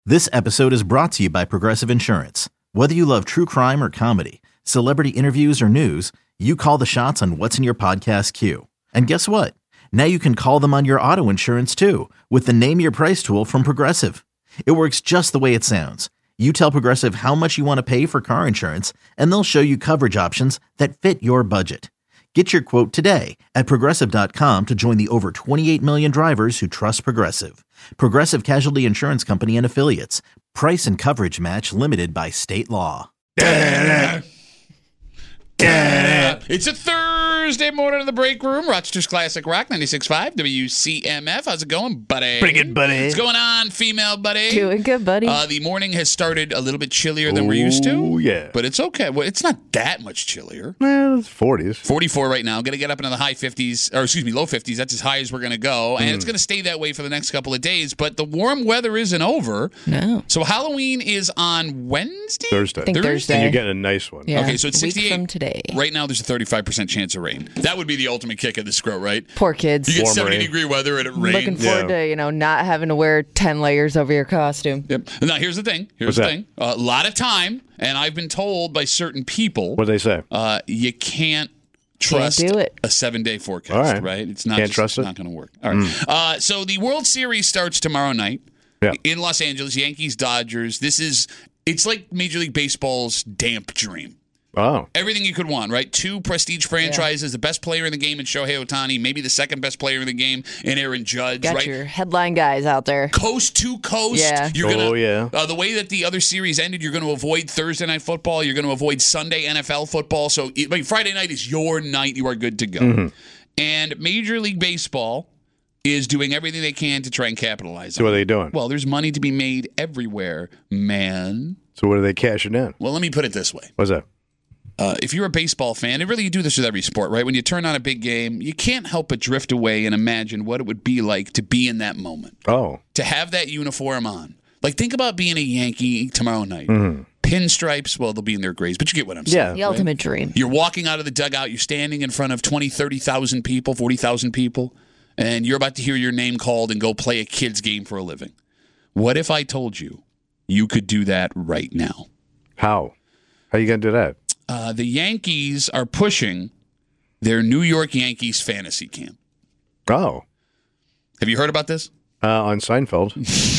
This episode is brought to you by Progressive Insurance. Whether you love true crime or comedy, celebrity interviews or news, you call the shots on what's in your podcast queue. And guess what? Now you can call them on your auto insurance too with the Name Your Price tool from Progressive. It works just the way it sounds. You tell Progressive how much you want to pay for car insurance, and they'll show you coverage options that fit your budget. Get your quote today at Progressive.com to join the over 28 million drivers who trust Progressive. Progressive Casualty Insurance Company and Affiliates. Price and coverage match limited by state law. It's a Thursday morning in the break room. Rochester's Classic Rock 96.5 WCMF. How's it going, buddy? Pretty good, buddy. What's going on, female buddy? Doing good, buddy. The morning has started a little bit chillier than we're used to. Oh, yeah. But it's okay. Well, it's not that much chillier. Well, it's 40s. 44 right now. Going to get up into the high 50s, or excuse me, low 50s. That's as high as we're going to go. And it's going to stay that way for the next couple of days. But the warm weather isn't over. No. So Halloween is on Wednesday? Thursday. I think Thursday. And you're getting a nice one. Yeah. Okay, so it's a week 68. from today. Right now, there's a 35% chance of rain. That would be the ultimate kick of the scrote, right? Poor kids. You get Warm 70-degree weather and it rains. Looking forward to, not having to wear 10 layers over your costume. Yep. Now, here's the thing. What's that? A lot of time, and I've been told by certain people, What do they say? you can't trust do it. a 7-day forecast, All right. It's not Can't trust it? not going to work. All right. So the World Series starts tomorrow night Yeah. in Los Angeles, Yankees, Dodgers. It's like Major League Baseball's damp dream. Oh. Everything you could want, right? 2 prestige franchises, the best player in the game in Shohei Ohtani, maybe the second best player in the game in Aaron Judge, Got right? your headline guys out there. Coast to coast. Yeah. You're gonna, yeah. The way that the other series ended, you're going to avoid Thursday night football. You're going to avoid Sunday NFL football. So Friday night is your night. You are good to go. And Major League Baseball is doing everything they can to try and capitalize So on what are it. they doing? Well, there's money to be made everywhere, man. So what are they cashing in? Well, let me put it this way. What's that? If you're a baseball fan, and really you do this with every sport, right? When you turn on a big game, you can't help but drift away and imagine what it would be like to be in that moment, Oh. to have that uniform on. Like, think about being a Yankee tomorrow night. Pinstripes, well, they'll be in their grays, but you get what I'm saying. Yeah. The ultimate dream. You're walking out of the dugout, you're standing in front of 20, 30,000 people, 40,000 people, and you're about to hear your name called and go play a kid's game for a living. What if I told you you could do that right now? How? How are you going to do that? The Yankees are pushing their New York Yankees fantasy camp. Oh. Have you heard about this? On Seinfeld.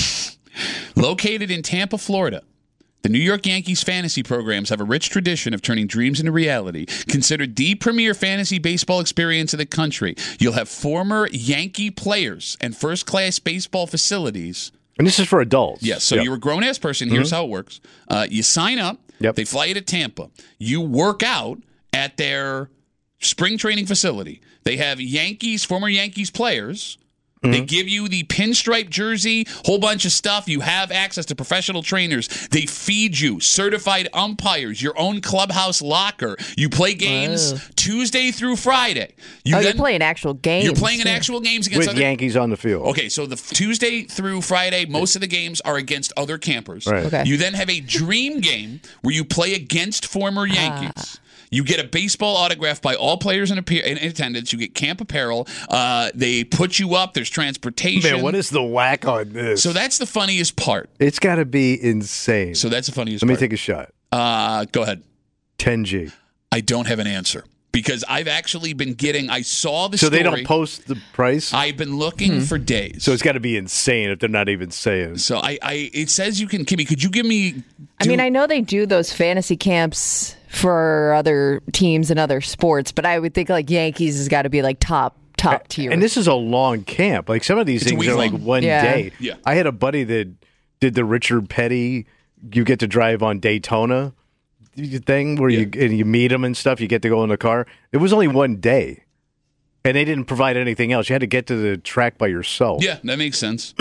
Located in Tampa, Florida, the New York Yankees fantasy programs have a rich tradition of turning dreams into reality. Considered the premier fantasy baseball experience in the country. You'll have former Yankee players and first-class baseball facilities. And this is for adults. Yes, so Yep. you're a grown-ass person. Here's how it works. You sign up. Yep. They fly you to Tampa. You work out at their spring training facility. They have former Yankees players. They give you the pinstripe jersey, whole bunch of stuff. You have access to professional trainers. They feed you certified umpires, your own clubhouse locker. You play games Tuesday through Friday. You're playing actual games. You're playing in actual games against With other Yankees on the field. Okay, so the Tuesday through Friday, most of the games are against other campers. Right. Okay. You then have a dream game where you play against former Yankees. You get a baseball autograph by all players in attendance. You get camp apparel. They put you up. There's transportation. Man, what is the whack on this? So that's the funniest part. It's got to be insane. So that's the funniest Let me part. take a shot. Go ahead. 10G. I don't have an answer because I've actually been I saw the So story. they don't post the price? I've been looking for days. So it's got to be insane if they're not even saying. So it says you can, Kimmy, could you give me... I know they do those fantasy camps for other teams and other sports, but I would think like Yankees has got to be like top tier. And this is a long camp. Like some of these It's a things week are like long. one Yeah. day. Yeah. I had a buddy that did the Richard Petty, you get to drive on Daytona thing where you meet him and stuff. You get to go in the car. It was only one day. And they didn't provide anything else. You had to get to the track by yourself. Yeah, that makes sense.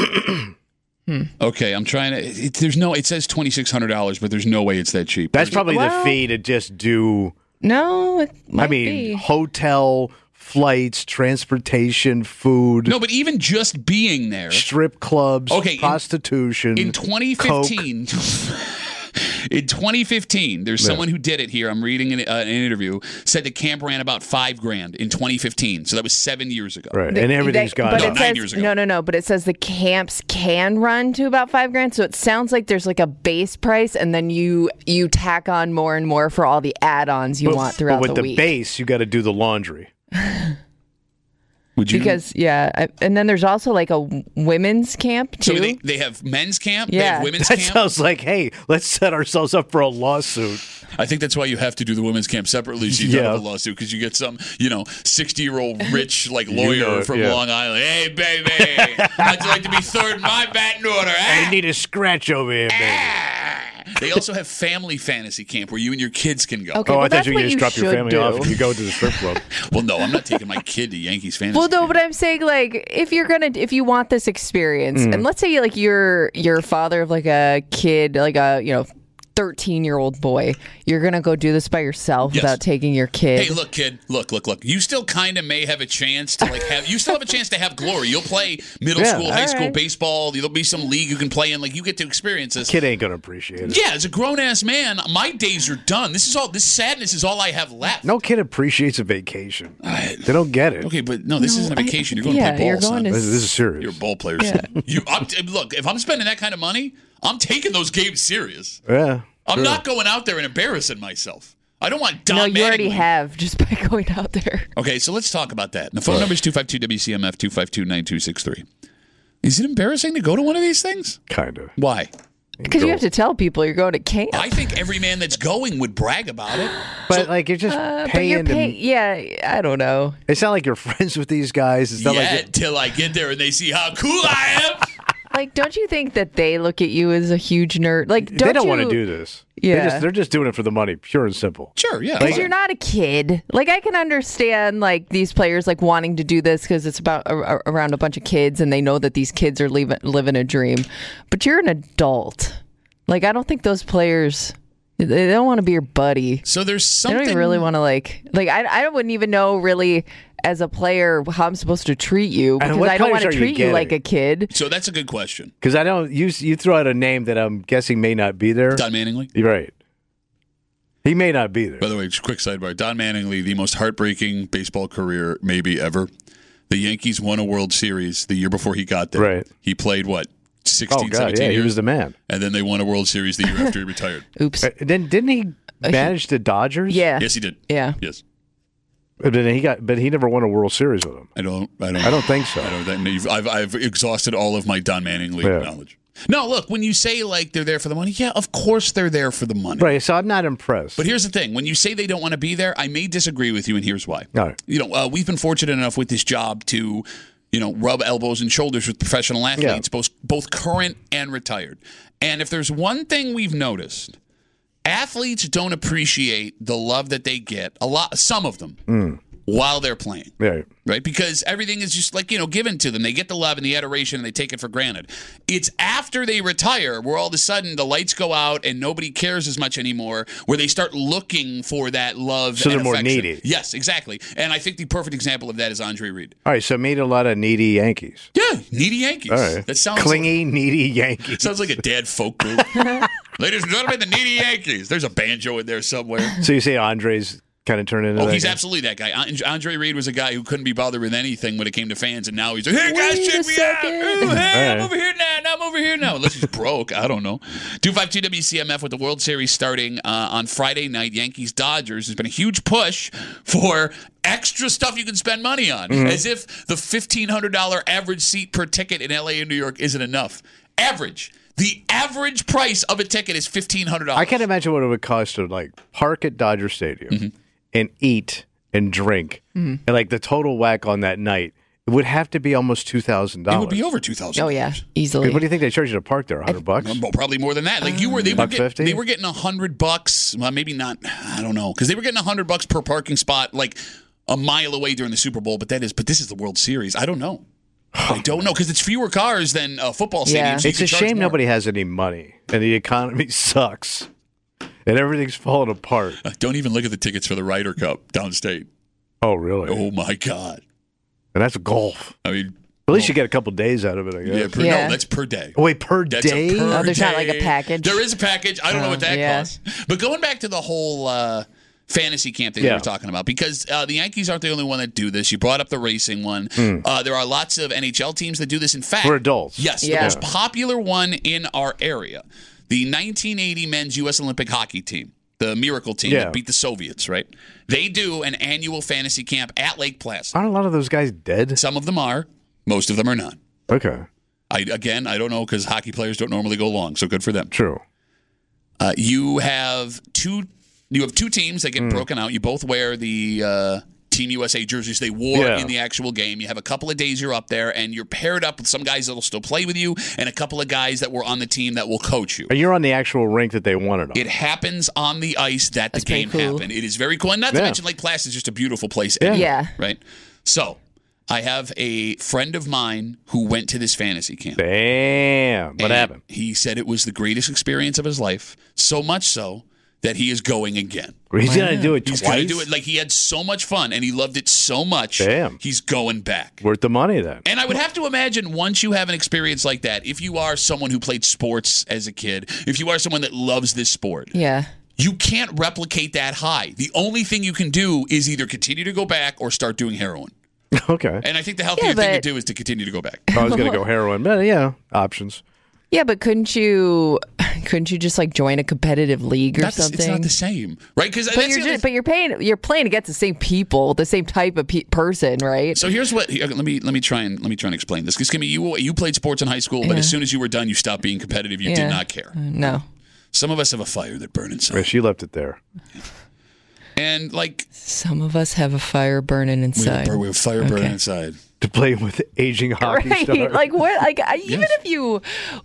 Okay, I'm trying to. It says $2,600, but there's no way it's that cheap. That's probably the Well- fee to just do, no, it might be. hotel, flights, transportation, food, No, but even just being there strip clubs, Okay, prostitution. in 2015, In 2015, there's someone who did it here. I'm reading an interview. Said the camp ran about $5,000 in 2015. So that was 7 years ago. Right, and everything's gone. But No, it 9 says, years ago. No. But it says the camps can run to about $5,000. So it sounds like there's like a base price, and then you tack on more and more for all the add-ons you want throughout but with the the week. base, you got to do the laundry. Would you? Because and then there's also like a women's camp too. So they have men's camp. They Yeah. have women's That camp. sounds like, hey, let's set ourselves up for a lawsuit. I think that's why you have to do the women's camp separately, so you don't Yeah. have a lawsuit, because you get some, 60-year-old rich lawyer know it, from yeah. Long Island. Hey, baby, how'd you like to be third in my batting order? I Ah? need a scratch over here, baby. They also have family fantasy camp where you and your kids can go. Okay, Oh, well, I thought that's you what just you drop your should family do. off and you go to the strip club. Well, no, I'm not taking my kid to Yankees fantasy Well, no, camp. but I'm saying like if you want this experience, and let's say like you're father of like a kid, like a 13-year-old boy, you're gonna go do this by yourself Yes. without taking your kid. Hey, look, kid. Look. You still kind of may have a chance to you still have a chance to have glory. You'll play middle Yeah. school, high school right. baseball. There'll be some league you can play in. Like, you get to experience this. Kid ain't going to appreciate it. Yeah, as a grown ass man, my days are done. This sadness is all I have left. No kid appreciates a vacation. They don't get it. Okay, but no, this isn't a vacation. You're going to play ball, you're going son. to This is serious. You're a ball player. son. Look, if I'm spending that kind of money, I'm taking those games serious. Yeah. I'm sure. not going out there and embarrassing myself. I don't want Don No, you already Mattingly. have just by going out there. Okay, so let's talk about that. And the phone number is 252-WCMF, 252-9263. Is it embarrassing to go to one of these things? Kind of. Why? Because you have to tell people you're going to camp. I think every man that's going would brag about it. But you're just But paying. you're paying. Yeah, I don't know. It's not like you're friends with these guys. It's not like Till I get there and they see how cool I am. Like, don't you think that they look at you as a huge nerd? Like, they don't want you- to do this. Yeah. They're just doing it for the money, pure and simple. Sure, yeah. Because you're not a kid. Like, I can understand, like, these players, like, wanting to do this because it's about around a bunch of kids and they know that these kids are living a dream. But you're an adult. Like, I don't think those players, they don't want to be your buddy. So there's They something. don't even really want to, I wouldn't even know, really, as a player, how I'm supposed to treat you. Because what I don't players want to are you treat you like getting? a kid. So that's a good question. Because I don't. You throw out a name that I'm guessing may not be there. Don Mattingly. You're right. He may not be there. By the way, just a quick sidebar. Don Mattingly, the most heartbreaking baseball career maybe ever. The Yankees won a World Series the year before he got there. Right. He played, 16, Oh God, 17 yeah, years? he was the man. And then they won a World Series the year after he retired. Oops. Then didn't he manage the Dodgers? Yeah. Yes, he did. Yeah. Yes. But he never won a World Series with him. I don't think so. I've exhausted all of my Don Mattingly Yeah. knowledge. No, look, when you say like they're there for the money, yeah, of course they're there for the money. Right. So I'm not impressed. But here's the thing: when you say they don't want to be there, I may disagree with you, and here's why. All right. We've been fortunate enough with this job to, rub elbows and shoulders with professional athletes, both current and retired. And if there's one thing we've noticed, athletes don't appreciate the love that they get. Some of them, while they're playing. Yeah. Right? Because everything is just given to them. They get the love and the adoration and they take it for granted. It's after they retire where all of a sudden the lights go out and nobody cares as much anymore, where they start looking for that love So and they're more affection. needy. Yes, exactly. And I think the perfect example of that is Andre Reed. All right. So meet a lot of needy Yankees. Yeah, needy Yankees. All right. That sounds Clingy, needy Yankees. sounds like a dad folk group. Ladies and gentlemen, the needy Yankees. There's a banjo in there somewhere. So you say Andre's kind of turned into that He's guy? absolutely that guy. Andre Reed was a guy who couldn't be bothered with anything when it came to fans, and now he's like, hey, guys, Wait check a me second. out. Ooh, hey, I'm All right. over here now. Now I'm over here now. Unless he's broke. I don't know. 252-WCMF with the World Series starting on Friday night. Yankees-Dodgers. There's been a huge push for extra stuff you can spend money on, as if the $1,500 average seat per ticket in L.A. and New York isn't enough. Average. The average price of a ticket is $1,500. I can't imagine what it would cost to park at Dodger Stadium and eat and drink, and the total whack on that night. It would have to be almost $2,000. It would be over $2,000. Oh, yeah. Easily. What do you think they charge you to park there? $100? Well, probably more than that. They were $150? they were getting $100. Well, maybe not. I don't know, because they were getting $100 per parking spot, a mile away during the Super Bowl. But this is the World Series. I don't know. I don't know, because it's fewer cars than a football stadium. Yeah. So you It's can a charge shame more. nobody has any money and the economy sucks and everything's falling apart. Don't even look at the tickets for the Ryder Cup downstate. Oh, really? Oh my God! And that's golf. I mean, At least you get a couple days out of it, I guess. No, that's per day. Oh, wait, per That's day? per there's not day. like a package? There is a package. I don't know what that costs. But going back to the whole fantasy camp that you were talking about, because the Yankees aren't the only one that do this. You brought up the racing one. There are lots of NHL teams that do this. In fact, For adults. Yes, the most popular one in our area, the 1980 men's U.S. Olympic hockey team, the Miracle team that beat the Soviets, right? They do an annual fantasy camp at Lake Placid. Aren't a lot of those guys dead? Some of them are. Most of them are not. Okay. I don't know because hockey players don't normally go long, so good for them. True. You have two teams that get broken out. You both wear the Team USA jerseys they wore in the actual game. You have a couple of days you're up there, and you're paired up with some guys that will still play with you and a couple of guys that were on the team that will coach you. And you're on the actual rink that they wanted on. It happens on the ice that the game pretty cool. happened. It is very cool. And not to mention Lake Placid is just a beautiful place. Yeah. Right? So I have a friend of mine who went to this fantasy camp. Damn. What And happened? He said it was the greatest experience of his life, so much so that he is going again. He's going to do it He's twice? going to do it. Like, he had so much fun, and he loved it so much, Damn. He's going back. Worth the money then. And I would have to imagine once you have an experience like that, if you are someone who played sports as a kid, if you are someone that loves this sport, Yeah. you can't replicate that high. The only thing you can do is either continue to go back or start doing heroin. Okay. And I think the healthier thing to do is to continue to go back. I was going to go heroin. But yeah, options. Yeah, but couldn't you just like join a competitive league or something? It's not the same, right? Because You're playing against the same people, the same type of person, right? So here's what. Let me try and explain this. Because you played sports in high school, but as soon as you were done, you stopped being competitive. You did not care. No. Some of us have a fire that burns inside. Yeah, she left it there. And like Some of us have a fire burning inside. we have fire burning inside. To play with aging hockey Right, stars. like what? Like even if you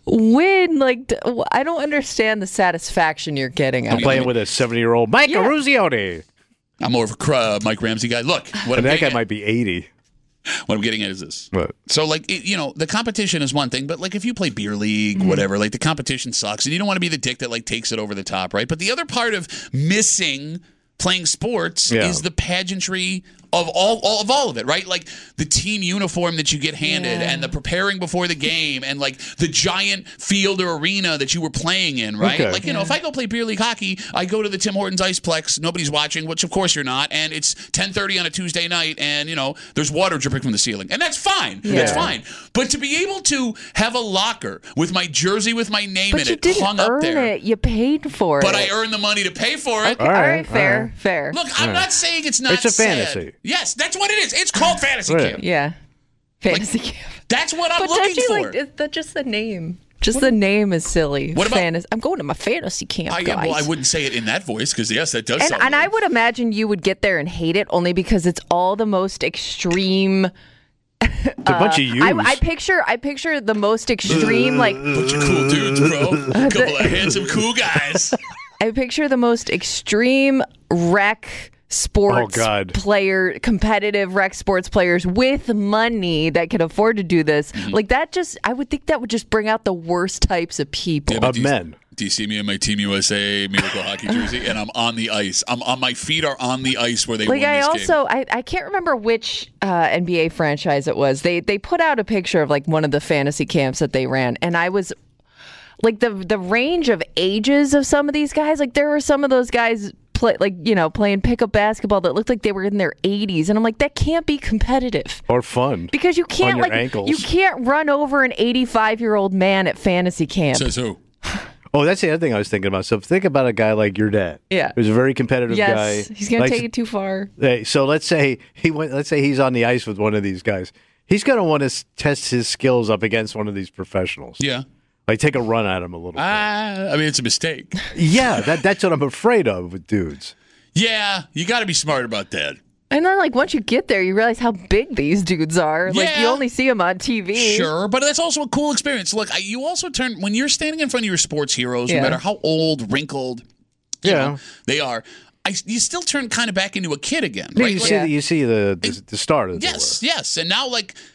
win, like I don't understand the satisfaction you're getting. I'm out of playing it. with a 70-year-old Mike Aruzzione. I'm more of a Mike Ramsey guy. Look, what And that guy might be 80. What I'm getting at is this. What? So, like, the competition is one thing, but, like, if you play beer league, whatever, like, the competition sucks, and you don't want to be the dick that, like, takes it over the top, right? But the other part of missing playing sports is the pageantry of all of it, right? Like the team uniform that you get handed and the preparing before the game and like the giant field or arena that you were playing in, right? Okay. Like, if I go play beer league hockey, I go to the Tim Hortons Iceplex, nobody's watching, which of course you're not, and it's 10:30 on a Tuesday night and, there's water dripping from the ceiling. And that's fine. Yeah. That's fine. But to be able to have a locker with my jersey with my name But in you it didn't hung up earn there. it. You paid for But it. I earned the money to pay for it. Okay, all right, fair. Look, I'm not saying it's not It's a sad. fantasy. Yes, that's what it is. It's called fantasy Right. camp. Yeah. Fantasy camp. That's what I'm But looking don't you for. like just the name? Just the name is silly. What about- I'm going to my fantasy camp, guys. I wouldn't say it in that voice because yes, that does. and sound I weird. would imagine you would get there and hate it only because it's all the most extreme. It's a bunch of yous. I picture the most extreme like bunch of cool dudes, bro. A couple of handsome, cool guys. I picture the most extreme rec sports player, competitive rec sports players with money that can afford to do this. Like that I would think that would just bring out the worst types of people. Yeah, but Of men. Do you see me in my Team USA Miracle Hockey jersey? And I'm on the ice. My feet are on the ice where they won this game. I can't remember which NBA franchise it was. They put out a picture of like one of the fantasy camps that they ran, and I was like the range of ages of some of these guys. Like there were some of those guys playing pickup basketball that looked like they were in their 80s, and I'm like, that can't be competitive. Or fun. Because you can't On your ankles. you can't run over an 85-year-old man at fantasy camp. Says who? Oh, that's the other thing I was thinking about. So think about a guy like your dad. Yeah. Who's a very competitive guy. Yes, he's gonna take it too far. Hey, so let's say he's on the ice with one of these guys. He's going to want to test his skills up against one of these professionals. Yeah. Like take a run at him a little bit. I mean, it's a mistake. Yeah, that's what I'm afraid of with dudes. Yeah, you got to be smart about that. And then, like, once you get there, you realize how big these dudes are. Like, Yeah. you only see them on TV. Sure, but that's also a cool experience. Look, you also turn when you're standing in front of your sports heroes, Yeah. no matter how old, wrinkled, you know, they are. You still turn kind of back into a kid again, Yeah, right? you Like, see, you see the start of the yes. And now, like,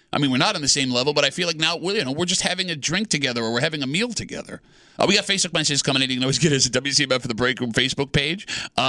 I mean, we're not on the same level, but I feel like now we're just having a drink together or we're having a meal together. We got Facebook messages coming in. You can always get us at WCMF for the Break Room Facebook page.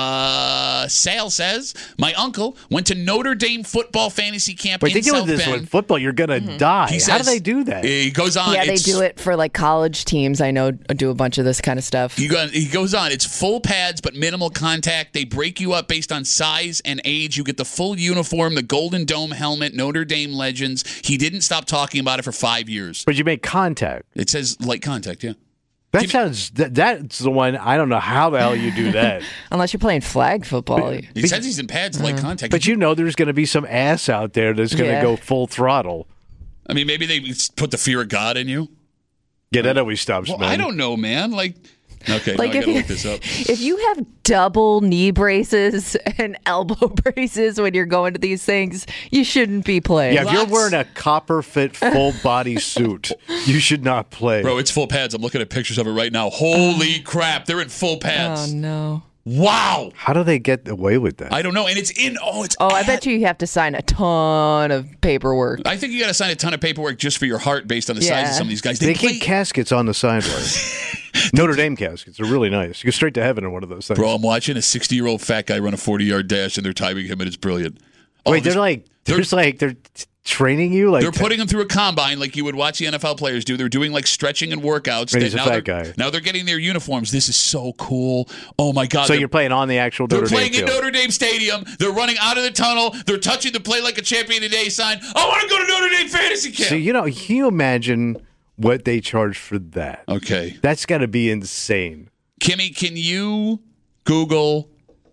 Sal says, my uncle went to Notre Dame football fantasy camp in South this Bend. with football, you're going to die. He How do says- they do that? He goes on. Yeah, they do it for like college teams. I know do a bunch of this kind of stuff. He goes on. It's full pads but minimal contact. They break you up based on size and age. You get the full uniform, the Golden Dome helmet, Notre Dame legends. He didn't stop talking about it for 5 years. But you make contact. It says light contact, yeah. That's the one. I don't know how the hell you do that. Unless you're playing flag football. He says he's in pads, light contact. But there's going to be some ass out there that's going to Yeah. go full throttle. I mean, maybe they put the fear of God in you. Yeah, that always stops, Well, man. I don't know, man. Like, okay, Like now I if gotta you, look this up. if you have double knee braces and elbow braces when you're going to these things, you shouldn't be playing. Yeah, if you're Lots- wearing a copper fit full body suit, you should not play. Bro, it's full pads. I'm looking at pictures of it right now. Holy crap, they're in full Oh pads. no. Wow. How do they get away with that? I don't know. And it's in, I bet you have to sign a ton of paperwork. I think you got to sign a ton of paperwork just for your heart based on the size of Yeah. some of these guys. They play- keep caskets on the sidewalk. Notre Dame caskets are really nice. You go straight to heaven in one of those things. Bro, I'm watching a 60-year-old fat guy run a 40-yard dash, and they're timing him, and it's brilliant. Wait, they're training you like They're putting him through a combine like you would watch the NFL players do. They're doing like stretching and workouts. And he's a Now fat they're- guy. Now they're getting their uniforms. This is so cool. Oh my God. So you're playing on the actual They're Notre Dame playing in field. Notre Dame Stadium. They're running out of the tunnel. They're touching the play like a champion today sign. I want to go to Notre Dame fantasy camp. So can you imagine what they charge for that? Okay. That's got to be insane. Kimmy, can you Google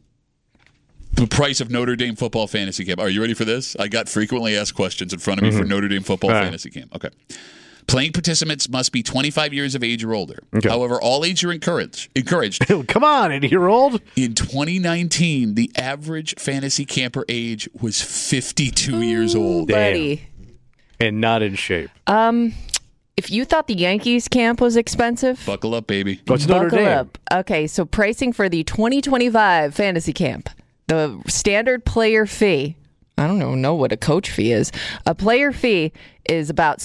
the price of Notre Dame football fantasy camp? Are you ready for this? I got frequently asked questions in front of me for Notre Dame football All right. fantasy camp. Okay. Playing participants must be 25 years of age or older. Okay. However, all age are encouraged. Come on, 80-year-old. In 2019, the average fantasy camper age was 52 years old. Damn. Buddy. And not in shape. If you thought the Yankees camp was expensive, Buckle up, baby. What's Notre buckle Dame? up. Okay, so pricing for the 2025 fantasy camp. The standard player fee, I don't know what a coach fee is. A player fee is about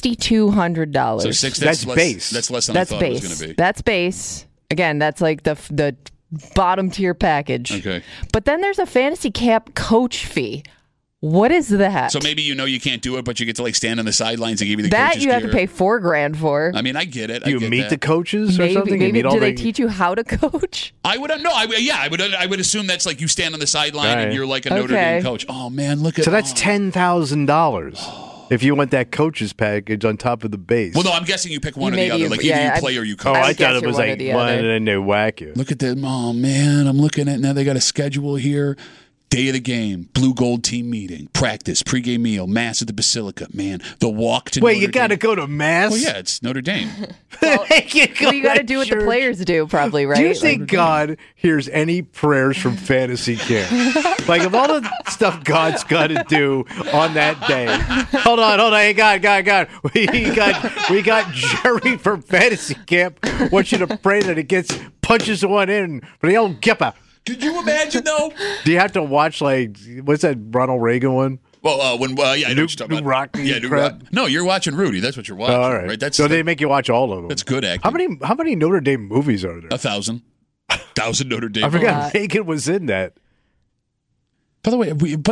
$6,200. So six. That's less, base. That's less than That's I thought it was base. going to be. That's base. Again, that's like the bottom tier package. Okay. But then there's a fantasy camp coach fee. What is that? So maybe you can't do it, but you get to like stand on the sidelines and give you the that coach's you have to gear. pay $4,000 for. I mean, I get it. Do you I get meet that. the coaches or Maybe, something? You maybe meet all do they the- teach you how to coach? I would no. I would assume that's like you stand on the sideline Right. and you're like a Notre Okay. Dame coach. Oh man, look at So that's oh. $10,000 if you want that coach's package on top of the base. Well, no, I'm guessing you pick one or the Maybe other. you- Like yeah, either you I- play or you Oh, coach. I I would thought guess it you're was one or like the one other. and then they whack you. Look at them. Oh man, I'm looking at now. They got a schedule here. Day of the game, blue gold team meeting, practice, pregame meal, mass at the Basilica. Man, the walk to. Wait, Notre you got to Dame. go to mass? Well, yeah, it's Notre Dame. Well, you got to do what the players do, probably, right? Do you think God hears any prayers from fantasy camp? Like, of all the stuff God's got to do on that day. Hold on. Hey, God. We got Jerry from fantasy camp. Want you to pray that it punches one in for the old Kipper. Could you imagine though? Do you have to watch, like, what's that Ronald Reagan one? Well, yeah, I know what you're New talking about. Rocky Yeah, New crap? Rock. No, you're watching Rudy. That's what you're watching. All right. That's so they make you watch all of them. that's good acting. How many Notre Dame movies are there? 1,000 Notre Dame. I forgot Reagan was in that. By the way,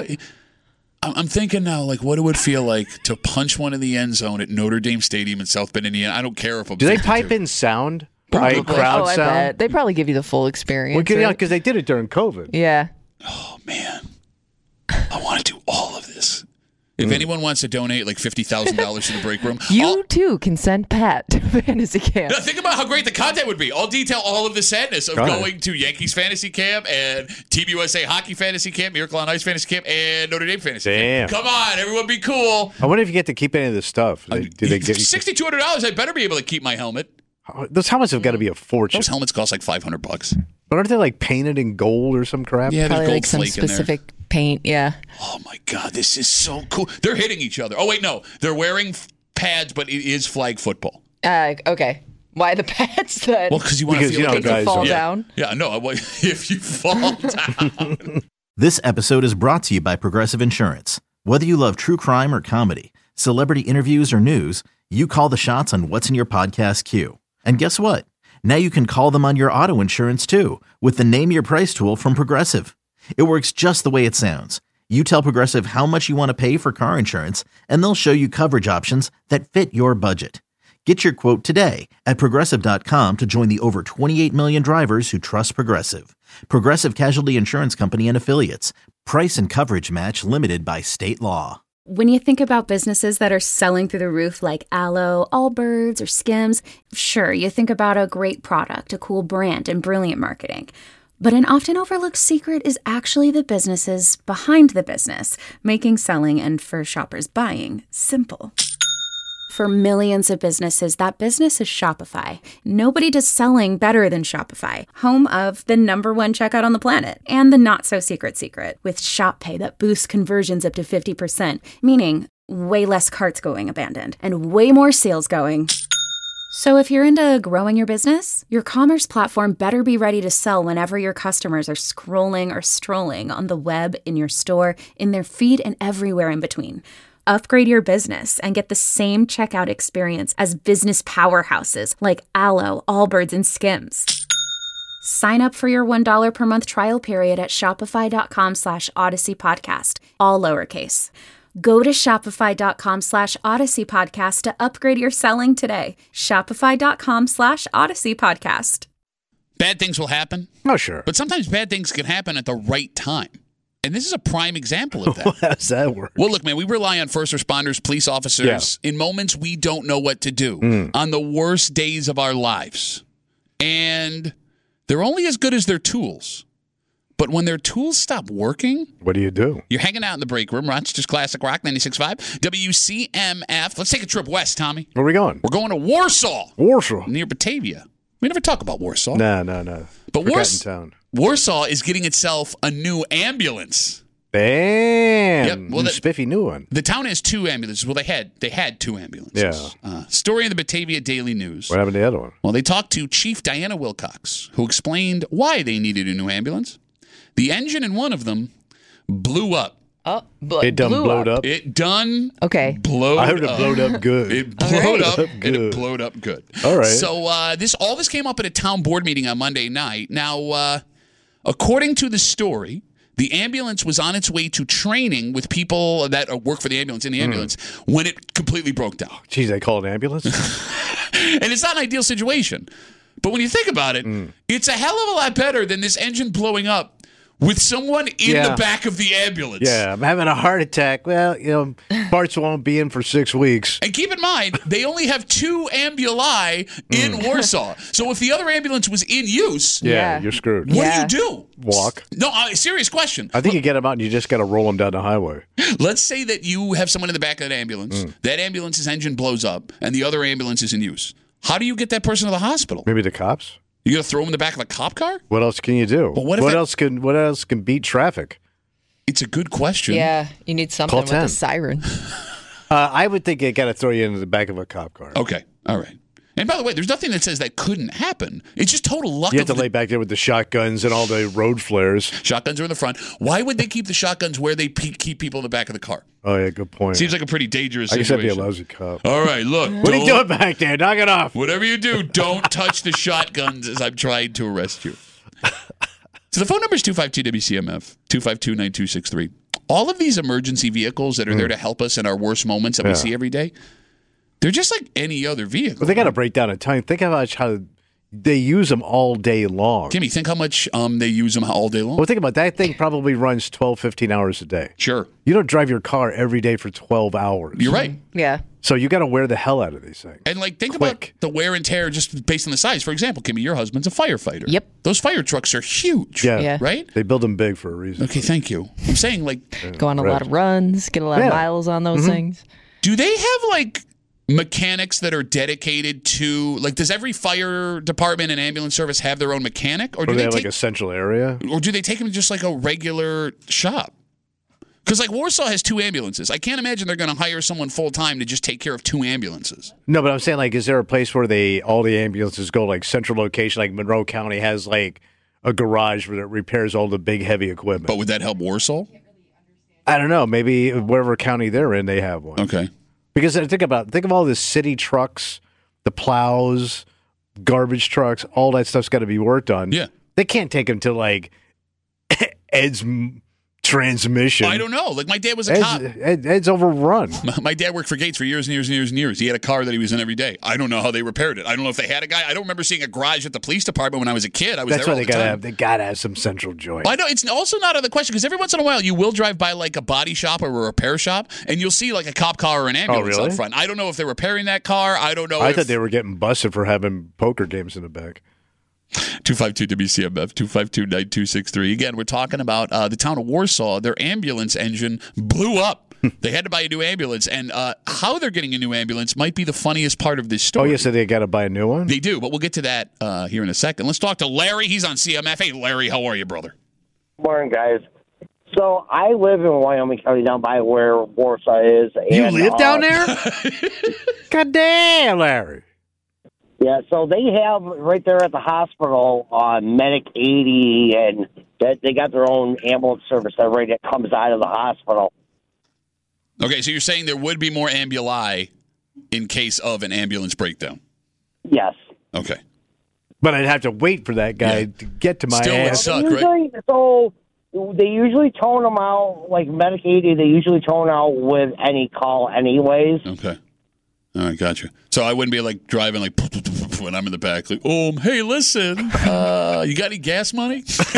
I'm thinking now, like, what it would feel like to punch one in the end zone at Notre Dame Stadium in South Bend, Indiana. I don't care if I'm. Do they 52. pipe in sound? Probably. Like crowd I sound? bet. They probably give you the full experience. Well, right? because they did it during COVID. Yeah. Oh man, I want to do all of this. If anyone wants to donate like $50,000 to the break room, You too can send Pat to fantasy camp. Now, think about how great the content would be. I'll detail all of the sadness of Right. going to Yankees fantasy camp and Team USA hockey fantasy camp, Miracle on Ice fantasy camp, and Notre Dame fantasy Damn. camp. Come on, everyone, be cool. I wonder if you get to keep any of this stuff. Do they get $6,200? I better be able to keep my helmet. those helmets have got to be a fortune. Those helmets cost like $500. But aren't they like painted in gold or some crap? Yeah, there's Probably gold like some flake in there. specific paint. Yeah. Oh my God, this is so cool. They're hitting each other. Oh wait, no, they're wearing pads, but it is flag football. Okay. Why the pads then? Well, because you want to Because, feel you know, like They guys could fall are- down. Yeah, no. If you fall down, This episode is brought to you by Progressive Insurance. Whether you love true crime or comedy, celebrity interviews, or news, you call the shots on what's in your podcast queue. And guess what? Now you can call them on your auto insurance too with the Name Your Price tool from Progressive. It works just the way it sounds. You tell Progressive how much you want to pay for car insurance, and they'll show you coverage options that fit your budget. Get your quote today at Progressive.com to join the over 28 million drivers who trust Progressive. Progressive Casualty Insurance Company and Affiliates. Price and coverage match limited by state law. When you think about businesses that are selling through the roof like Aloe, Allbirds, or Skims, sure, you think about a great product, a cool brand, and brilliant marketing. But an often overlooked secret is actually the businesses behind the business, making selling and, for shoppers, buying simple. For millions of businesses, that business is Shopify. Nobody does selling better than Shopify, home of the #1 checkout on the planet and the not-so-secret secret with Shop Pay that boosts conversions up to 50%, meaning way less carts going abandoned and way more sales going. So if you're into growing your business, your commerce platform better be ready to sell whenever your customers are scrolling or strolling on the web, in your store, in their feed, and everywhere in between. Upgrade your business and get the same checkout experience as business powerhouses like Aloe, Allbirds, and Skims. Sign up for your $1 per month trial period at shopify.com/Odyssey Podcast, all lowercase. Go to shopify.com/Odyssey Podcast to upgrade your selling today. Shopify.com/Odyssey Podcast. Bad things will happen. Oh, sure. But sometimes bad things can happen at the right time. And this is a prime example of that. How does that work? Well, look, man, we rely on first responders, police officers in moments we don't know what to do, on the worst days of our lives. And they're only as good as their tools. But when their tools stop working, what do? You're hanging out in the break room, Rochester's Classic Rock 96.5, WCMF. Let's take a trip west, Tommy. Where are we going? We're going to Warsaw. Warsaw. Near Batavia. We never talk about Warsaw. No. But Town. Warsaw is getting itself a new ambulance. Damn. Yep. Well, spiffy new one. The town has 2 ambulances. Well, they had 2 ambulances. Yeah. Story in the Batavia Daily News. What happened to the other one? Well, they talked to Chief Diana Wilcox, who explained why they needed a new ambulance. The engine in one of them blew up. Oh, but It done blowed up. It done Okay. blowed I heard it up. blowed up good. It blowed up, and Good. it blowed up good. All right. So all this came up at a town board meeting on Monday night. Now, according to the story, the ambulance was on its way to training with people that work for the ambulance in the ambulance when it completely broke down. Jeez, they call it an ambulance? And it's not an ideal situation. But when you think about it, it's a hell of a lot better than this engine blowing up with someone in the back of the ambulance. Yeah, I'm having a heart attack. Well, parts won't be in for 6 weeks. And keep in mind, they only have 2 ambuli in Warsaw. So if the other ambulance was in use, Yeah. You're screwed. what do you do? Walk. No, serious question. I think you get them out and you just got to roll them down the highway. Let's say that you have someone in the back of that ambulance. That ambulance's engine blows up, and the other ambulance is in use. How do you get that person to the hospital? Maybe the cops? You gonna throw them in the back of a cop car? What else can you do? But what if what else can beat traffic? It's a good question. Yeah, you need something Call with 10. a siren. I would think they got to throw you into the back of a cop car. Okay. All right. And by the way, there's nothing that says that couldn't happen. It's just total luck. You have of to lay back there with the shotguns and all the road flares. Shotguns are in the front. Why would they keep the shotguns where they keep people in the back of the car? Oh, yeah, good point. Seems like a pretty dangerous I guess I'd situation. be a lousy cop. All right, look. What are you doing back there? Knock it off. Whatever you do, don't touch the shotguns as I'm trying to arrest you. So the phone number is 252-WCMF, 252-9263. All of these emergency vehicles that are there to help us in our worst moments that we see every day, they're just like any other vehicle. But they got to break down a time. Think about how they use them all day long. Jimmy, think how much they use them all day long. Well, think about that thing probably runs 12, 15 hours a day. Sure. You don't drive your car every day for 12 hours. You're right. Yeah. So you got to wear the hell out of these things. And like think Quick. about the wear and tear just based on the size. For example, Kimmy, your husband's a firefighter. Yep. Those fire trucks are huge. Yeah. Right? They build them big for a reason. Okay, thank you. I'm saying like Go on a lot of runs, get a lot of miles on those things. do they have like mechanics that are dedicated to like does every fire department and ambulance service have their own mechanic or do Or they have take like a central area. or do they take them to just like a regular shop? Because like Warsaw has 2 ambulances. I can't imagine they're going to hire someone full time to just take care of 2 ambulances. No, but I'm saying like, is there a place where all the ambulances go like central location? Like Monroe County has like a garage where it repairs all the big heavy equipment. But would that help Warsaw? I don't know. Maybe whatever county they're in, they have one. Okay. Because think of all the city trucks, the plows, garbage trucks, all that stuff's got to be worked on. Yeah. They can't take them to like Ed's transmission. I don't know. Like my dad was a cop. Ed's overrun. My dad worked for Gates for years and years and years and years. He had a car that he was in every day. I don't know how they repaired it. I don't know if they had a guy. I don't remember seeing a garage at the police department when I was a kid. I was That's there why all they the time. They gotta have some central joint. Well, I know it's also not out of the question because every once in a while you will drive by like a body shop or a repair shop and you'll see like a cop car or an ambulance really? out front. I don't know if they're repairing that car. I don't know. I thought they were getting busted for having poker games in the back. 252 WCMF 252-9263. Again, we're talking about the town of Warsaw. Their ambulance engine blew up. They had to buy a new ambulance, and how they're getting a new ambulance might be the funniest part of this story. Oh, yeah, so they got to buy a new one? They do, but we'll get to that here in a second. Let's talk to Larry. He's on CMF. Hey, Larry, how are you, brother? Morning, guys. So I live in Wyoming County, down by where Warsaw is. You and, live down there? God damn, Larry. Yeah, so they have right there at the hospital Medic 80, and they got their own ambulance service that comes out of the hospital. Okay, so you're saying there would be more ambuli in case of an ambulance breakdown? Yes. Okay. But I'd have to wait for that guy to get to my Still would ass. suck, right? So they usually tone them out, like Medic 80, they usually tone out with any call anyways. Okay. All right, gotcha. So I wouldn't be like driving like when I'm in the back, like, hey, listen, you got any gas money?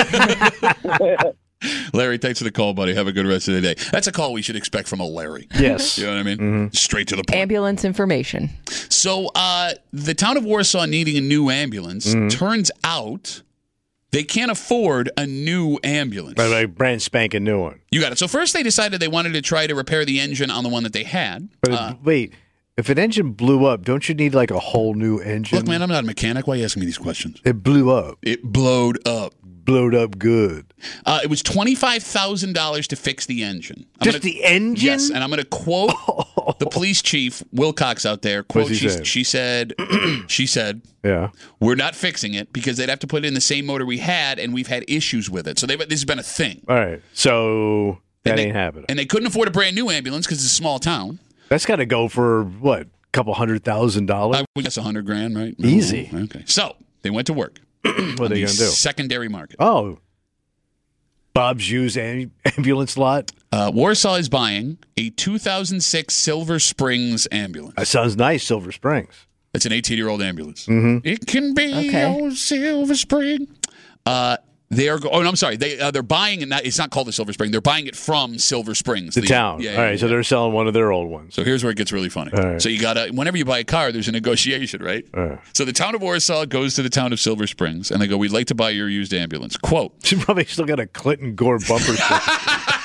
Larry, thanks for the call, buddy. Have a good rest of the day. That's a call we should expect from a Larry. Yes. You know what I mean? Mm-hmm. Straight to the point. Ambulance information. So the town of Warsaw needing a new ambulance, turns out they can't afford a new ambulance. Right, like brand spanking new one. You got it. So first they decided they wanted to try to repair the engine on the one that they had. But wait, if an engine blew up, don't you need like a whole new engine? Look, man, I'm not a mechanic. Why are you asking me these questions? It blew up. It blowed up. Blowed up good. It was $25,000 to fix the engine. The engine? Yes, and I'm going to quote the police chief, Wilcox, out there. Quote, What's he say? she said, Yeah. we're not fixing it because they'd have to put it in the same motor we had, and we've had issues with it. So this has been a thing. All right. So that ain't happening. And they couldn't afford a brand new ambulance because it's a small town. That's got to go for, what, a couple $100,000? I would guess $100,000, right? Easy. Okay. So they went to work. What are they going to do? Secondary market. Oh. Bob's used ambulance lot? Warsaw is buying a 2006 Silver Springs ambulance. That sounds nice, Silver Springs. It's an 18-year-old ambulance. Mm-hmm. It can be old Silver Spring. I'm sorry. They're buying it. It's not called the Silver Spring. They're buying it from Silver Springs, The town. Yeah, All right, so they're selling one of their old ones. So here's where it gets really funny. Right. So you gotta, whenever you buy a car, there's a negotiation, right? So the town of Warsaw goes to the town of Silver Springs, and they go, "We'd like to buy your used ambulance." Quote. She probably still got a Clinton Gore bumper sticker.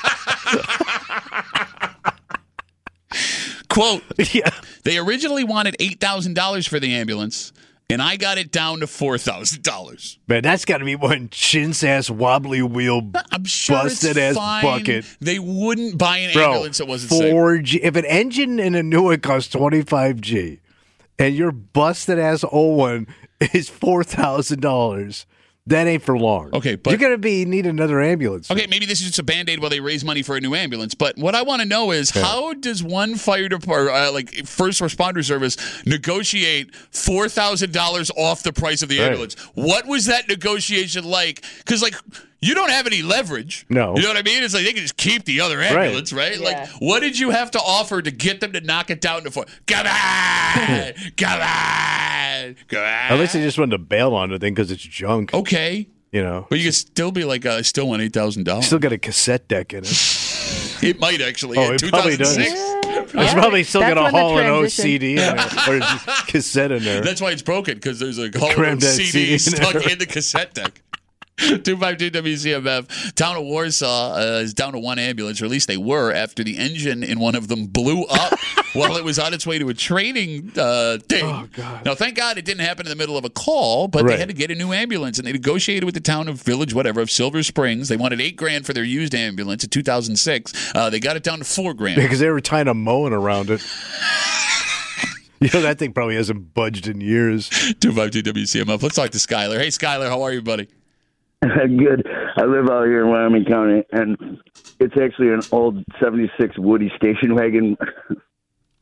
Quote. Yeah. They originally wanted $8,000 for the ambulance, and I got it down to $4,000. Man, that's got to be one chintz-ass wobbly wheel I'm sure busted-ass it's fine. bucket. They wouldn't buy an Bro, ambulance that wasn't safe. 4G. If an engine in a new one costs $25G and your busted-ass old one is $4,000, that ain't for long. Okay, but you're going to need another ambulance. Okay, maybe this is just a Band-Aid while they raise money for a new ambulance. But what I want to know is how does one fire department, like first responder service, negotiate $4,000 off the price of the ambulance? What was that negotiation like? Because, like, you don't have any leverage. No. You know what I mean? It's like they can just keep the other ambulance, right? Yeah. Like, what did you have to offer to get them to knock it down to $4? Come on! Come on! Come on! At least they just wanted to bail on the thing because it's junk. Okay. You know. But you could still be like, I still want $8,000. Still got a cassette deck in it. It might actually. Oh, it probably does. 2006. It's probably still That's got a when the Hall & O transition- CD in there, or cassette in there. That's why it's broken, because there's a whole Crammed that CD CD in stuck there. in the cassette deck. 252 WCMF. Town of Warsaw is down to one ambulance, or at least they were, after the engine in one of them blew up while it was on its way to a training thing. Oh, God. Now, thank God it didn't happen in the middle of a call, but they Right. had to get a new ambulance, and they negotiated with the town of Village, whatever, of Silver Springs. They wanted $8,000 for their used ambulance in 2006. They got it down to $4,000. Because they were tying a mowing around it. You know, that thing probably hasn't budged in years. 252 WCMF. Let's talk to Skyler. Hey, Skyler, how are you, buddy? Good. I live out here in Wyoming County, and it's actually an old 76 Woody station wagon.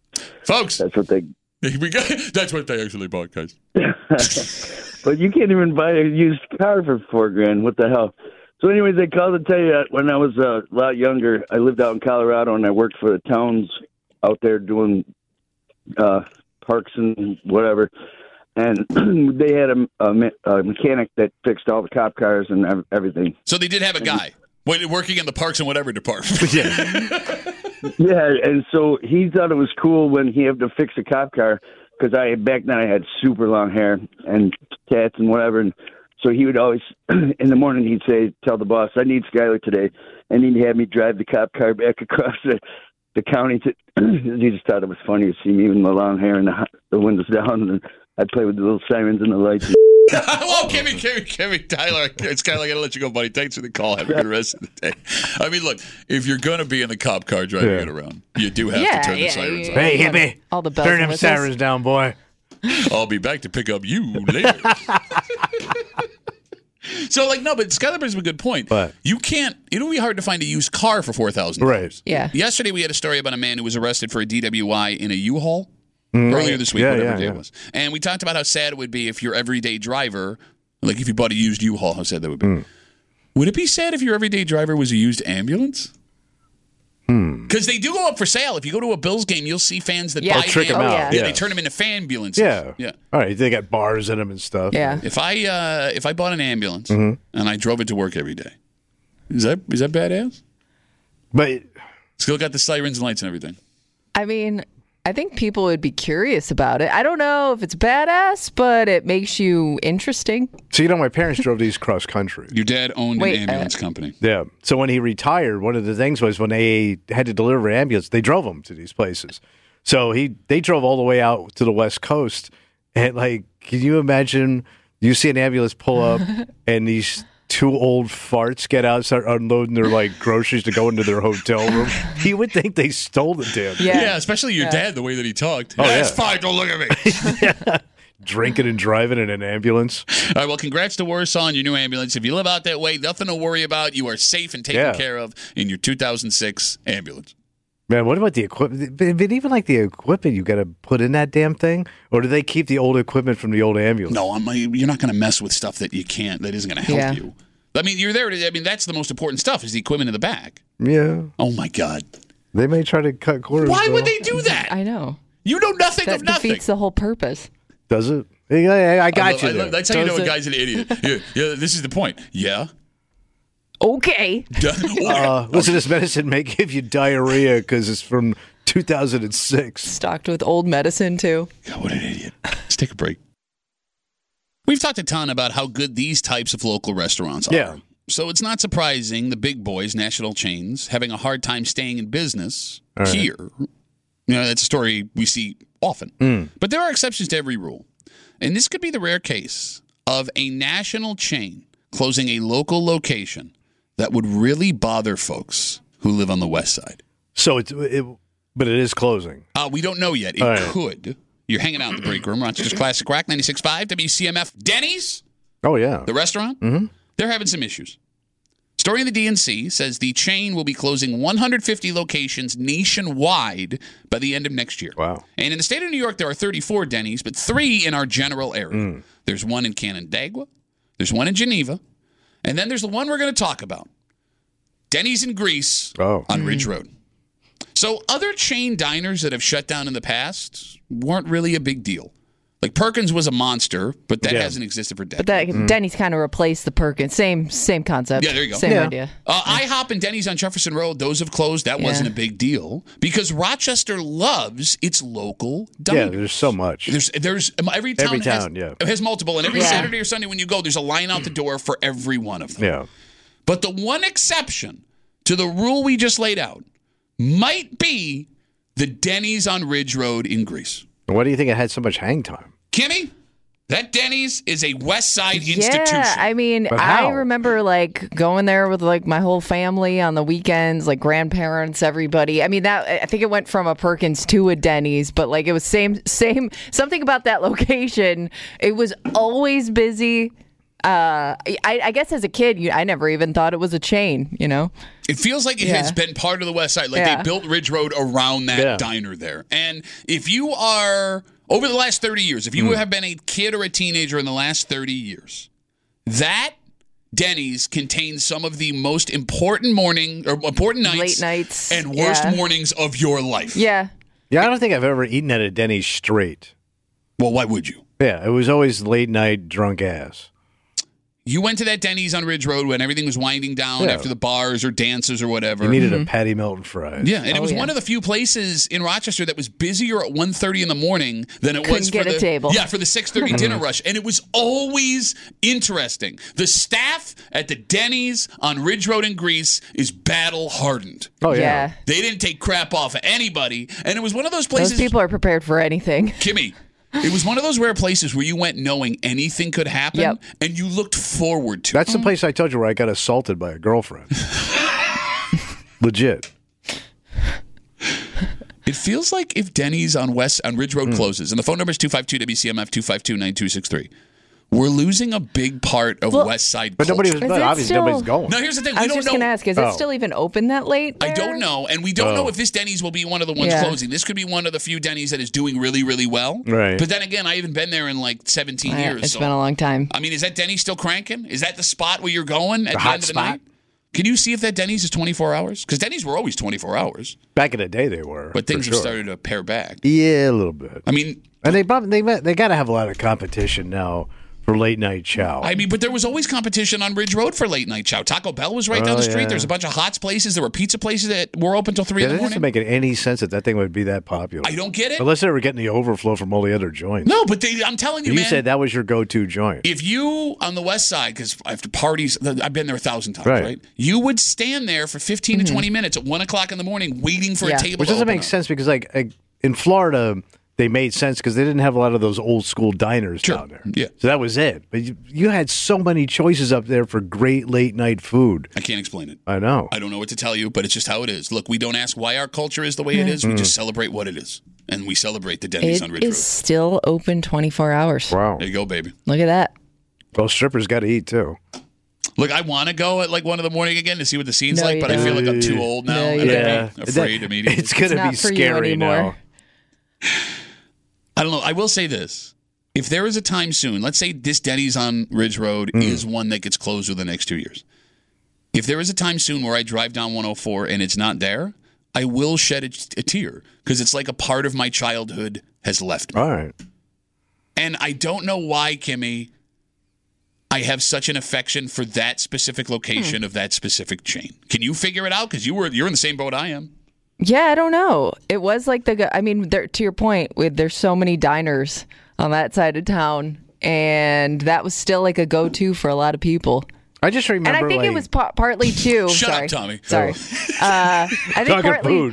Folks. That's what they. That's what they actually bought, guys. But you can't even buy a used car for $4,000. What the hell? So, anyways, they called to tell you that when I was a lot younger, I lived out in Colorado and I worked for the towns out there doing parks and whatever. And they had a mechanic that fixed all the cop cars and everything. So they did have a guy working in the parks and whatever department. Yeah, and so he thought it was cool when he had to fix a cop car because back then I had super long hair and tats and whatever, and so he would always in the morning he'd tell the boss, "I need Skyler today," and he'd have me drive the cop car back across the county. He just thought it was funny to see me with my long hair and the windows down, and I'd play with the little sirens and the lights. Well, Kimmy, Tyler, Skyler, I got to let you go, buddy. Thanks for the call. Have a good rest of the day. I mean, look, if you're going to be in the cop car driving it around, you do have to turn the sirens on. Hey, hippie. All the bells Turn and them whistles. sirens down, boy. I'll be back to pick up you later. So, no, but Skyler brings up a good point. What? It'll be hard to find a used car for $4,000. Right. Yeah. Yesterday, we had a story about a man who was arrested for a DWI in a U-Haul. Earlier this week, whatever day it was. And we talked about how sad it would be if your everyday driver, like if you bought a used U-Haul, how sad that would be. Would it be sad if your everyday driver was a used ambulance? Because they do go up for sale. If you go to a Bills game, you'll see fans that buy trick 'em out. Yeah, Yeah. they turn them into fanbulances. Yeah. All right. They got bars in them and stuff. Yeah. If I bought an ambulance and I drove it to work every day, is that badass? But Still got the sirens and lights and everything. I mean, I think people would be curious about it. I don't know if it's badass, but it makes you interesting. so, my parents drove these cross country. Your dad owned Wait, an ambulance company. Yeah. So when he retired, one of the things was when they had to deliver an ambulance, they drove them to these places. So they drove all the way out to the West Coast. And can you imagine you see an ambulance pull up and these two old farts get out and start unloading their groceries to go into their hotel room? You would think they stole the damn thing. Yeah. Yeah, especially your dad, the way that he talked. Oh, That's yeah. fine. Don't look at me. Drinking and driving in an ambulance. All right, well, congrats to Warsaw on your new ambulance. If you live out that way, nothing to worry about. You are safe and taken care of in your 2006 ambulance. Man, what about the equipment? But even the equipment you got to put in that damn thing? Or do they keep the old equipment from the old ambulance? No, you're not going to mess with stuff that that isn't going to help you. I mean, you're there. That's the most important stuff is the equipment in the back. Yeah. Oh, my God. They may try to cut corners. Why would though. they do that? I know. You know nothing That of nothing. defeats the whole purpose. Does it? I got you there. That's how you know Does a it? guy's an idiot. Yeah, this is the point. Yeah. Okay. Listen, this medicine may give you diarrhea because it's from 2006. Stocked with old medicine, too. God, what an idiot. Let's take a break. We've talked a ton about how good these types of local restaurants are. Yeah. So it's not surprising the big boys, national chains, having a hard time staying in business here. That's a story we see often. But there are exceptions to every rule. And this could be the rare case of a national chain closing a local location that would really bother folks who live on the west side. So but it is closing. We don't know yet. It could. You're hanging out in the break room. Rochester's Classic Rock 96.5 WCMF. Denny's, Oh, yeah. the restaurant, they're having some issues. Story in the DNC says the chain will be closing 150 locations nationwide by the end of next year. Wow. And in the state of New York, there are 34 Denny's, but 3 in our general area. There's one in Canandaigua. There's one in Geneva. And then there's the one we're going to talk about. Denny's in Greece on Ridge Road. So other chain diners that have shut down in the past weren't really a big deal. Like Perkins was a monster, but that hasn't existed for decades. But Denny's kind of replaced the Perkins. Same concept. Yeah, there you go. Same idea. IHOP and Denny's on Jefferson Road, those have closed. That wasn't a big deal because Rochester loves its local diners. Yeah, there's so much. There's every town has multiple, and every Saturday or Sunday when you go, there's a line out the door for every one of them. Yeah. But the one exception to the rule we just laid out might be the Denny's on Ridge Road in Greece. Why do you think it had so much hang time? Kimmy, that Denny's is a West Side institution. Yeah, I mean, But how? I remember going there with my whole family on the weekends, grandparents, everybody. I mean, I think it went from a Perkins to a Denny's, but it was same something about that location. It was always busy. I guess as a kid, I never even thought it was a chain, It feels like it has been part of the West Side. Like they built Ridge Road around that diner there. And if you are, over the last 30 years, if you have been a kid or a teenager in the last 30 years, that Denny's contains some of the most important nights, late nights, and worst mornings of your life. Yeah. Yeah, I don't think I've ever eaten at a Denny's straight. Well, why would you? Yeah, it was always late night drunk ass. You went to that Denny's on Ridge Road when everything was winding down after the bars or dances or whatever. You needed a Patty Melt and fries. Yeah, and it was one of the few places in Rochester that was busier at 1:30 in the morning than it was for the table. Yeah, for the 6:30 dinner rush, and it was always interesting. The staff at the Denny's on Ridge Road in Greece is battle hardened. Oh yeah. They didn't take crap off of anybody, and it was one of those places. Those people are prepared for anything. Kimmy. It was one of those rare places where you went knowing anything could happen, and you looked forward to it. That's the place I told you where I got assaulted by a girlfriend. Legit. It feels like if Denny's on Ridge Road closes, and the phone number is 252-WCMF, 252-9263, we're losing a big part of West Side culture. But obviously nobody's going. No, here's the thing. I was just going to ask, is it still even open that late there? I don't know, and we don't know if this Denny's will be one of the ones closing. This could be one of the few Denny's that is doing really, really well. Right. But then again, I haven't been there in like 17 years. It's been a long time. I mean, is that Denny's still cranking? Is that the spot where you're going at the end of the night? Can you see if that Denny's is 24 hours? Because Denny's were always 24 hours. Back in the day, they were. But things have started to pare back. Yeah, a little bit. I mean, and they got to have a lot of competition now for late night chow. I mean, but there was always competition on Ridge Road for late night chow. Taco Bell was right down the street. There's a bunch of Hots places. There were pizza places that were open till 3 in the morning. It doesn't make any sense that thing would be that popular. I don't get it. Unless they were getting the overflow from all the other joints. No, but I'm telling you, man. You said that was your go-to joint. If you, on the West Side, because after parties, I've been there 1,000 times, right? You would stand there for 15 to 20 minutes at 1 o'clock in the morning waiting for a table Which doesn't make sense because, like in Florida, they made sense because they didn't have a lot of those old school diners down there. Yeah. So that was it. But you had so many choices up there for great late night food. I can't explain it. I know. I don't know what to tell you, but it's just how it is. Look, we don't ask why our culture is the way it is. We just celebrate what it is. And we celebrate the Denny's on Ridge Road. It is still open 24 hours. Wow. There you go, baby. Look at that. Well, strippers got to eat, too. Look, I want to go at like 1 in the morning again to see what the scene's like, but I feel like I'm too old now. And I'd be afraid immediately. It's going to be scary now. I don't know. I will say this. If there is a time soon, let's say this Denny's on Ridge Road is one that gets closed within the next 2 years. If there is a time soon where I drive down 104 and it's not there, I will shed a tear because it's like a part of my childhood has left me. All right. And I don't know why, Kimmy, I have such an affection for that specific location of that specific chain. Can you figure it out? Because you're in the same boat I am. Yeah, I don't know. It was like to your point, there's so many diners on that side of town, and that was still like a go-to for a lot I just remember, and I think it was partly too. Shut sorry. up, Tommy. Sorry. I think partly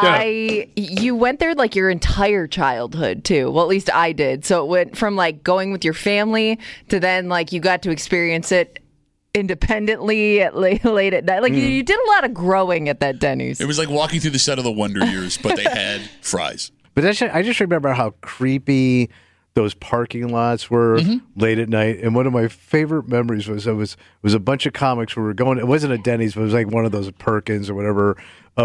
you went there like your entire childhood too. Well, at least I did. So it went from like going with your family to then like you got to experience it independently at late at night. Like you did a lot of growing at that Denny's. It was like walking through the set of the Wonder Years, but they had fries. But I just remember how creepy those parking lots were late at night. And one of my favorite memories was a bunch of comics where we were going. It wasn't a Denny's, but it was like one of those Perkins or whatever.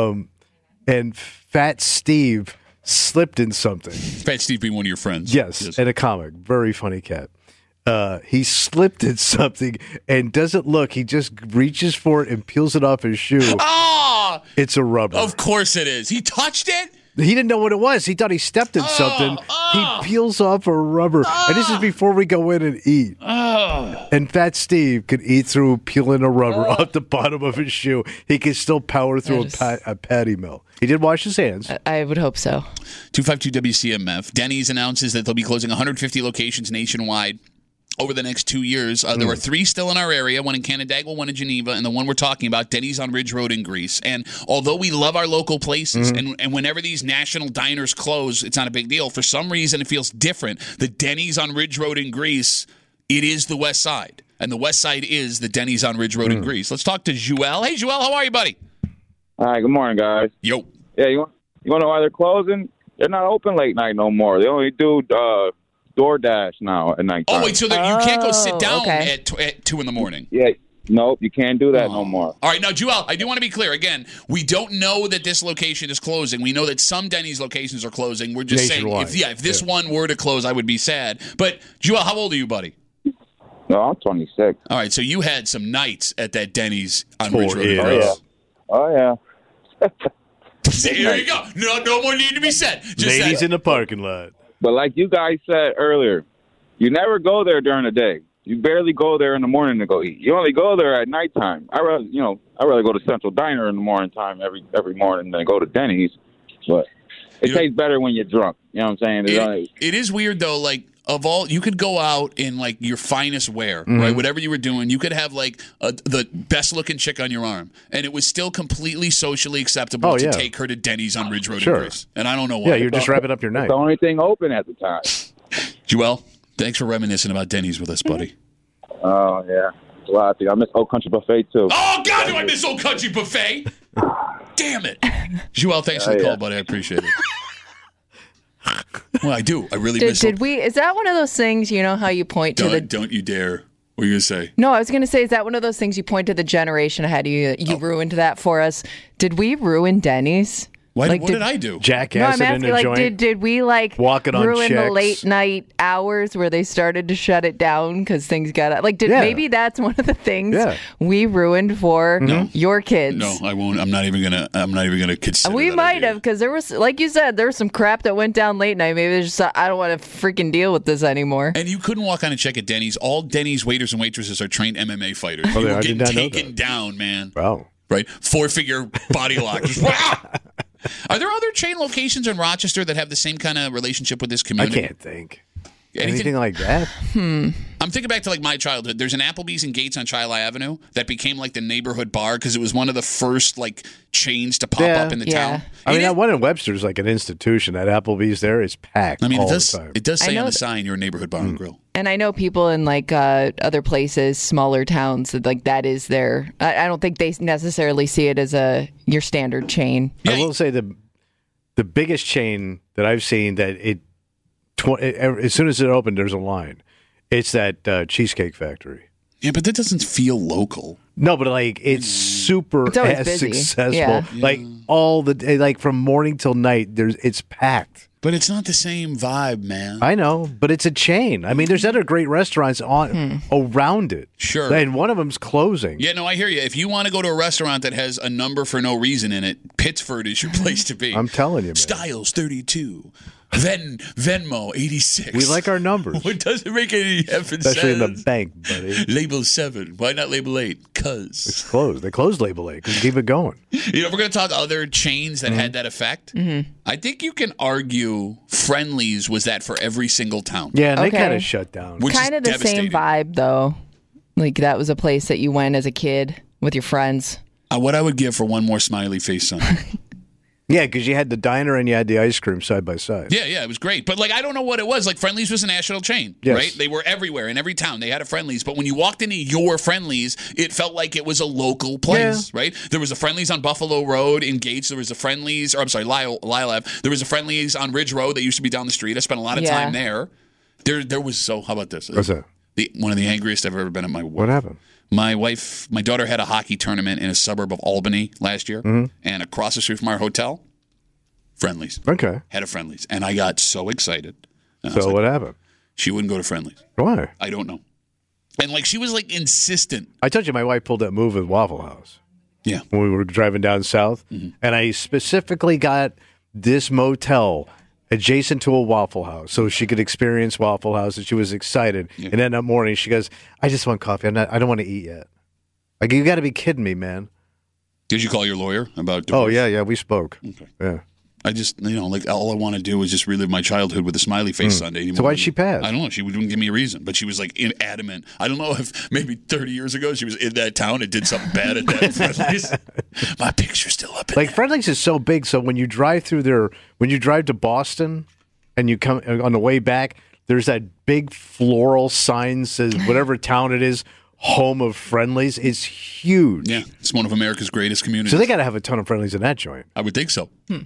And Fat Steve slipped in something. Fat Steve being one of your friends. Yes. And a comic. Very funny cat. He slipped in something and doesn't look. He just reaches for it and peels it off his shoe. Ah! It's a rubber. Of course it is. He touched it? He didn't know what it was. He thought he stepped in something. He peels off a rubber. And this is before we go in and eat. And Fat Steve could eat through peeling a rubber off the bottom of his shoe. He could still power through a patty melt. He did wash his hands. I would hope so. 252 WCMF. Denny's announces that they'll be closing 150 locations nationwide over the next 2 years. There are 3 still in our area, one in Canandaigua, one in Geneva, and the one we're talking about, Denny's on Ridge Road in Greece. And although we love our local places, and whenever these national diners close, it's not a big deal. For some reason, it feels different. The Denny's on Ridge Road in Greece, it is the West Side. And the West Side is the Denny's on Ridge Road in Greece. Let's talk to Joel. Hey, Joel, how are you, buddy? Hi, good morning, guys. Yo. Yeah, you want to know why they're closing? They're not open late night no more. They only do DoorDash now at night. Oh, wait, so that you can't go sit down okay. at 2 in the morning. Yeah. Nope, you can't do that no more. All right, now, Joel, I do want to be clear. Again, we don't know that this location is closing. We know that some Denny's locations are closing. We're just Nationwide. saying, if this one were to close, I would be sad. But, Joel, how old are you, buddy? No, I'm 26. All right, so you had some nights at that Denny's on Ridge Road. yeah. Grace. Oh, yeah. See, there you go. No more need to be said. Just Ladies say, in the parking lot. But like you guys said earlier, you never go there during the day. You barely go there in the morning to go eat. You only go there at nighttime. I rather go to Central Diner in the morning time every morning than go to Denny's. But it tastes better when you're drunk. You know what I'm saying? It is weird, though, like, of all, you could go out in like your finest wear, right? Whatever you were doing, you could have like the best looking chick on your arm, and it was still completely socially acceptable to take her to Denny's on Ridge Road. Sure. And Grace. And I don't know why. Yeah, you're just wrapping up your night. It's the only thing open at the time. Joel, thanks for reminiscing about Denny's with us, buddy. Oh, yeah. It's a lot of things. I miss Old Country Buffet, too. Oh, God, do I miss Old Country Buffet? Damn it. Joel, thanks for the call, buddy. I appreciate it. Well, I do. I really miss Did we? Is that one of those things? You know how you point to the? Don't you dare. What are you going to say? No, I was going to say, is that one of those things you point to the generation ahead of you? You ruined that for us. Did we ruin Denny's? What did I do? Jackass No, I'm in asking, a joint. did we Walking on ruin the checks. late night hours where they started to shut it down because things got maybe that's one of the things we ruined for your kids? No, I won't. I'm not even gonna consider. We that might idea. have, because there was, like you said, there was some crap that went down late night. Maybe it's just I don't want to freaking deal with this anymore. And you couldn't walk on a check at Denny's. All Denny's waiters and waitresses are trained MMA fighters. Oh, You I were did getting not know taken that. down, man. Wow. Right? 4-figure body lock. Just, wow! Are there other chain locations in Rochester that have the same kind of relationship with this I community? can't think. Anything like that? I'm thinking back to like my childhood. There's an Applebee's in Gates on Chila Avenue that became like the neighborhood bar because it was one of the first like chains to pop up in the town. I mean, that one in Webster's like an institution. That Applebee's there is packed. I mean, all it does. the time. It does say know on the sign you're a neighborhood bar and grill. And I know people in like other places, smaller towns, that is their. I don't think they necessarily see it as your standard chain. I will say the biggest chain that I've seen that as soon as it opened, there's a line. It's that Cheesecake Factory. Yeah, but that doesn't feel local. No, but like it's super It's always busy. successful. Yeah. Like all the day, like from morning till night, it's packed. But it's not the same vibe, man. I know, but it's a chain. I mean, there's other great restaurants around it. Sure. And one of them's closing. Yeah, no, I hear you. If you want to go to a restaurant that has a number for no reason in it, Pittsford is your place to be. I'm telling you, man. Styles 32. Venmo 86. We like our numbers. What doesn't make any effing Especially in sense. the bank, buddy. Label 7. Why not label 8? Cuz. It's closed. They closed Label 8 because keep it going. You know, if we're going to talk other chains that had that effect, I think you can argue Friendly's was that for every single town. Yeah, and they Okay. kind of shut down. Which Kind is of the same devastating. vibe, though. Like that was a place that you went as a kid with your friends. What I would give for one more smiley face Sunday. Yeah, because you had the diner and you had the ice cream side by side. Yeah, it was great. But, like, I don't know what it was. Like, Friendly's was a national chain, Yes. right? They were everywhere. In every town, they had a Friendly's. But when you walked into your Friendly's, it felt like it was a local place, right? There was a Friendly's on Buffalo Road in Gates. There was a Friendly's, or I'm sorry, Lyle Ave. There was a Friendly's on Ridge Road that used to be down the street. I spent a lot of time there. There was, so, how about this? What's that? One of the angriest I've ever been at my work. What happened? My daughter had a hockey tournament in a suburb of Albany last year. And across the street from our hotel, Friendly's. Okay. Had a Friendly's. And I got so excited. And I was So like, what happened? she wouldn't go to Friendly's. Why? I don't know. And like she was like insistent. I told you my wife pulled that move with Waffle House. Yeah. When we were driving down south. And I specifically got this motel adjacent to a Waffle House so she could experience Waffle House, and she was excited. Yeah. And then that morning she goes, I just want coffee. I don't want to eat yet. Like, you got to be kidding me, man. Did you call your lawyer about divorce? Oh, yeah, we spoke. Okay. Yeah. I just, like all I want to do is just relive my childhood with a smiley face Sunday. So why'd she pass? I don't know. She wouldn't give me a reason, but she was like adamant. I don't know if maybe 30 years ago she was in that town and did something bad at that Friendly's. My picture's still up in Like, there. Friendly's is so big, so when you drive through there, when you drive to Boston and you come on the way back, there's that big floral sign says whatever town it is, home of Friendly's. It's huge. Yeah, it's one of America's greatest communities. So they got to have a ton of Friendly's in that joint. I would think so.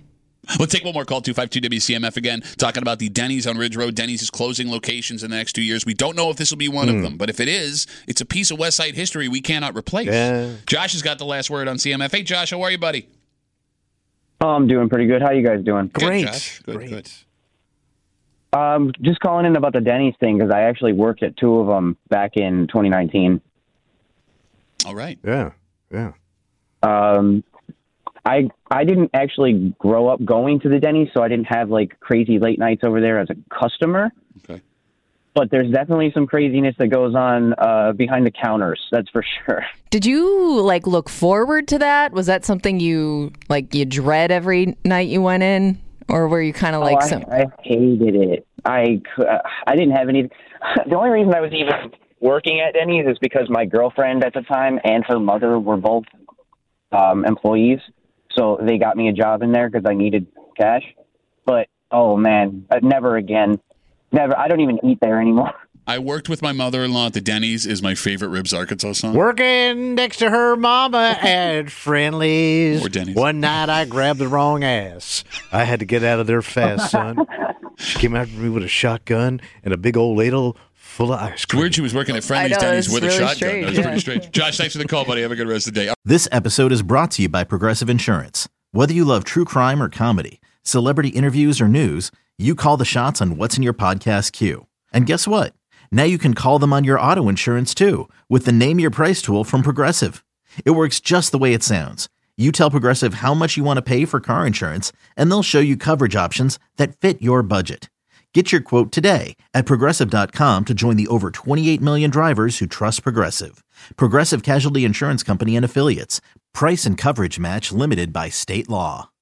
Let's take one more call, 252-WCMF again, talking about the Denny's on Ridge Road. Denny's is closing locations in the next 2 years. We don't know if this will be one of them, but if it is, it's a piece of West Side history we cannot replace. Yeah. Josh has got the last word on CMF. Hey, Josh, how are you, buddy? Oh, I'm doing pretty good. How you guys doing? Great. Good, Josh. Good. Just calling in about the Denny's thing because I actually worked at two of them back in 2019. All right. Yeah. I didn't actually grow up going to the Denny's, so I didn't have like crazy late nights over there as a customer. Okay. But there's definitely some craziness that goes on behind the counters. That's for sure. Did you like look forward to that? Was that something you dread every night you went in, or were you kind of like I hated it. I didn't have any. The only reason I was even working at Denny's is because my girlfriend at the time and her mother were both employees, so they got me a job in there because I needed cash. But oh man, never again. Never. I don't even eat there anymore. I worked with my mother-in-law at the Denny's is my favorite Ribs Arkansas song. Working next to her mama at Friendly's. Or Denny's. One night I grabbed the wrong ass. I had to get out of there fast, son. She came after me with a shotgun and a big old ladle full of ice It's cream. weird she was working at Friendly's I know, Denny's it's with a really shotgun. strange, That was yeah. pretty strange. Josh, thanks for the call, buddy. Have a good rest of the day. This episode is brought to you by Progressive Insurance. Whether you love true crime or comedy, celebrity interviews or news, you call the shots on what's in your podcast queue. And guess what? Now you can call them on your auto insurance too with the Name Your Price tool from Progressive. It works just the way it sounds. You tell Progressive how much you want to pay for car insurance, and they'll show you coverage options that fit your budget. Get your quote today at Progressive.com to join the over 28 million drivers who trust Progressive. Progressive Casualty Insurance Company and Affiliates. Price and coverage match limited by state law.